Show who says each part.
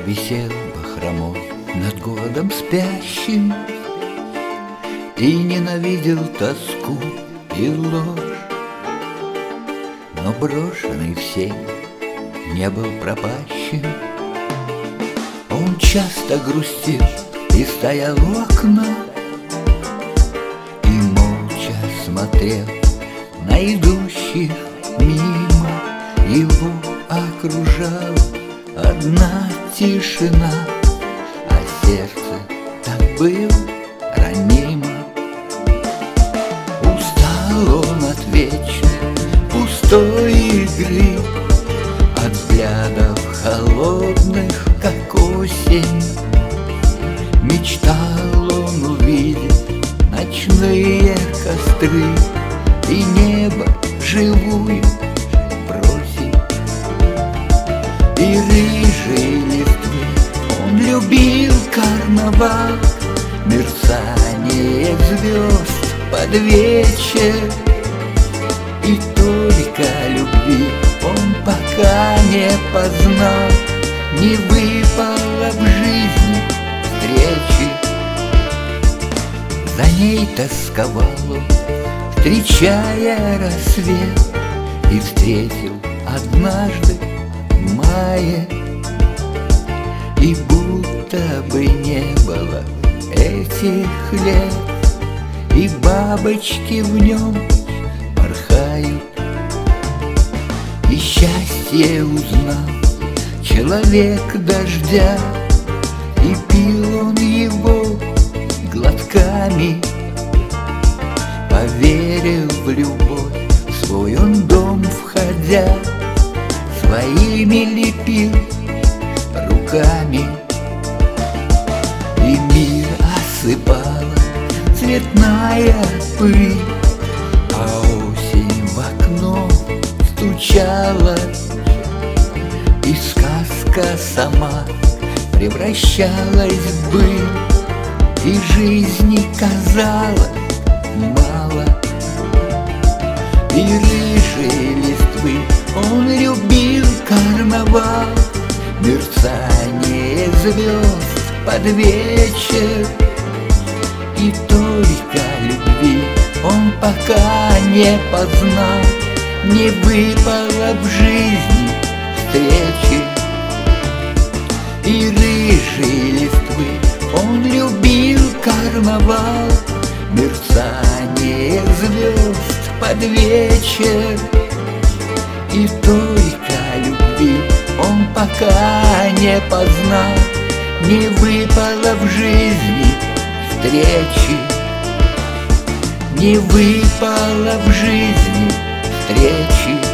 Speaker 1: висел бахромой над городом спящим и ненавидел тоску и ложь, но брошенный всем не был пропащим. Он часто грустил и стоял у окна и молча смотрел на идущих мимо. Его окружала одна тишина, а сердце так было ранимо. Устал он от вечной пустой игры, от взглядов холодных, как осень. Мечтал он увидеть ночные костры и небо живую бросить. И рыжие листвы он любил карнавал, мерцание звезд под вечер. И только любви он пока не познал, не выпало в жизни встречи. За ней тосковал он, встречая рассвет, и встретил однажды в мае. И будто бы не было этих лет, и бабочки в нем порхают. И счастье узнал человек дождя, и пил он его глотками. Поверил в любовь, в свой он дом входя, своими лепил руками. И мир осыпала цветная пыль, а осень в окно стучала, и сказка сама превращалась в быль, и жизни казалось мало. И рыжие листвы он любил карнавал, мерцание звезд под вечер. И только любви он пока не познал, не выпало в жизни встречи. И рыжие листвы он любил карнавал, мерцание звезд под вечер. И только любви он пока не познал, не выпало в жизни встречи. Не выпало в жизни встречи.